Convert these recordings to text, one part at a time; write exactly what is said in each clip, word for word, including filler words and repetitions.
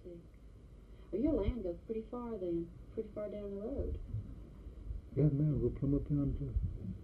see. Well, your land goes pretty far then, pretty far down the road. Yeah, man, we'll plumb up down to.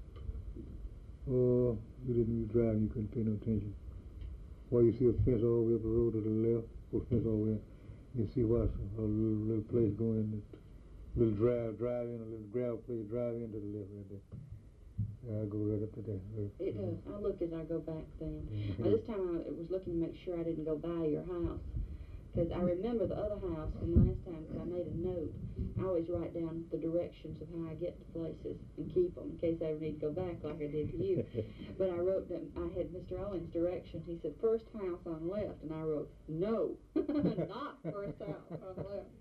Oh, you didn't be driving, you couldn't pay no attention. Why you see a fence all the way up the road to the left, or fence all the way, you see what's a little, little place going in, little drive, drive in, a little gravel place, drive into the left right there. Yeah, I go right up to that. Right. It does. I look as I go back then. Mm-hmm. Now, this time I was looking to make sure I didn't go by your house. Because I remember the other house from last time, because I made a note. I always write down the directions of how I get to places and keep them in case I ever need to go back like I did to you. But I wrote them, I had Mister Owens' directions. He said, first house on left. And I wrote, no, not first house on left.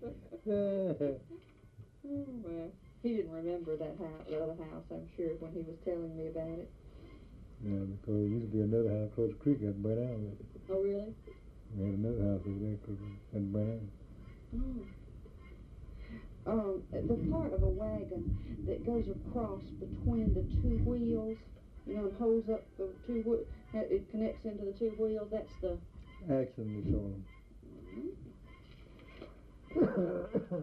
Oh, well, he didn't remember that house, the other house, I'm sure, when he was telling me about it. Yeah, because there used to be another house across the creek that burned out. Oh, really? We had another house over there that burned out. Oh. Um, the part of a wagon that goes across between the two wheels, you know, and holds up the two wheels, it connects into the two wheels, that's the... Axle, we call them.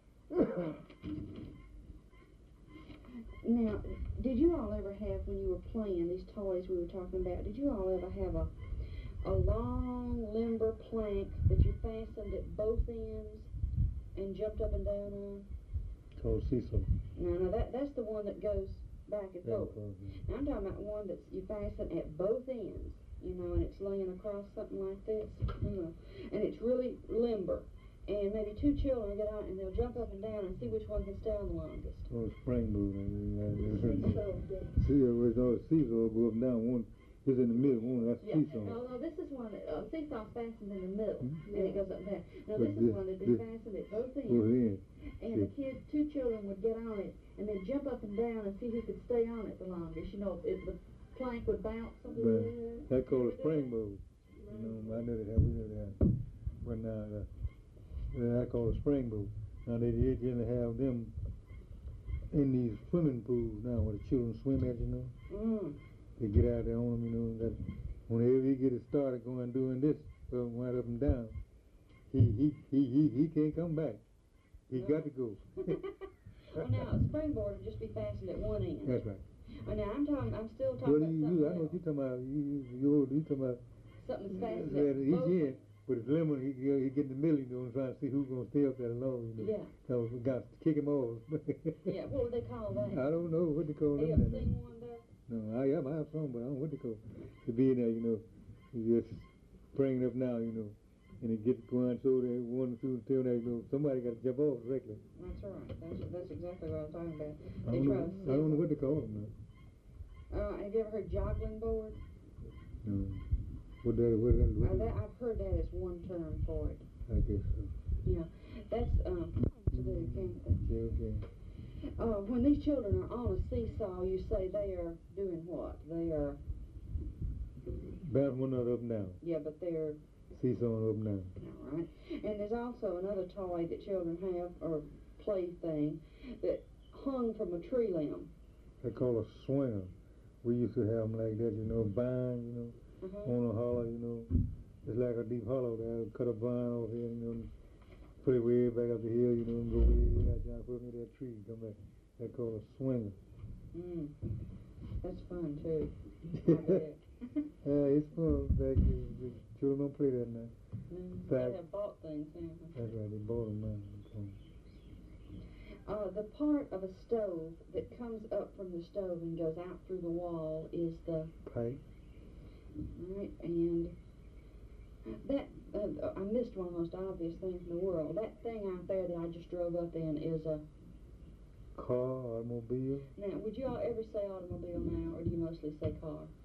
Now, did you all ever have, when you were playing, these toys we were talking about, did you all ever have a a long limber plank that you fastened at both ends and jumped up and down on? Called seesaw. No, no, that, that's the one that goes back and forth. Now, I'm talking about one that you fasten at both ends, you know, and it's laying across something like this, you know, and it's really limber. And maybe two children get on and they'll jump up and down and see which one can stay on the longest. Oh, spring move. Seesaw. See, it was all seesaw go up and down. One is in the middle. One that's yeah. seesaw. No, no, this is one that uh, seesaw's fastened in the middle, mm-hmm. and it goes up and down. Now but this, this is one that'd be fastened at both ends. Both ends. And the kids, two children would get on it and they'd jump up and down and see who could stay on it the longest. You know, if the plank would bounce. But that called a spring move. You know, I know that. We know that. But now. Uh, Yeah, I call it spring boat. Now they did to have them in these swimming pools now where the children swim at, you know. Mm. They get out there on them, you know. That whenever he get it started going doing this, going right up and down, he he he he, he can't come back. He no. got to go. Well, now a springboard would just be fastened at one end. That's right. Oh, now I'm talking. I'm still talking well, about you, something you, I know what you're talking about. You you you, you talking about something that's fastened at each end. But it's lemon, he, he get in the middle, you know, and trying to see who's going to stay up there alone, you know. Yeah. So we got to kick him off. Yeah, what would they call that? I don't know what they call that. Have you ever seen one there? No, I, I have some, but I don't know what they call it. To be in there, you know, you just bring it up now, you know, and it gets going so that one or two until there, you know, somebody got to jump off directly. That's right. That's, that's exactly what I'm talking about. I don't, know, I don't know what they call them now. Uh, have you ever heard joggling board? No. What that, what that, what uh, that, I've heard that as one term for it. I guess so. Yeah, that's um to do, can't they? Yeah, okay. Uh, when these children are on a seesaw, you say they are doing what? They are bouncing one up and down. Yeah, but they're seesawing up and down. All right. And there's also another toy that children have, or play thing, that hung from a tree limb. They call a swinger. We used to have them like that, you know, bind, you know. Uh-huh. On a hollow, you know, it's like a deep hollow there. Cut a vine off here, you know, put it way back up the hill, you know, and go way back down, put it in that tree, come back. That's called a swinger. Mm. That's fun too. Yeah, it's fun. Back here. The children don't play that now. Mm. They have bought things, haven't they? That's right, they bought them now. Uh, the part of a stove that comes up from the stove and goes out through the wall is the pipe. Right, and that, uh, I missed one of the most obvious things in the world. That thing out there that I just drove up in is a... car, automobile. Now, would you all ever say automobile now, or do you mostly say car?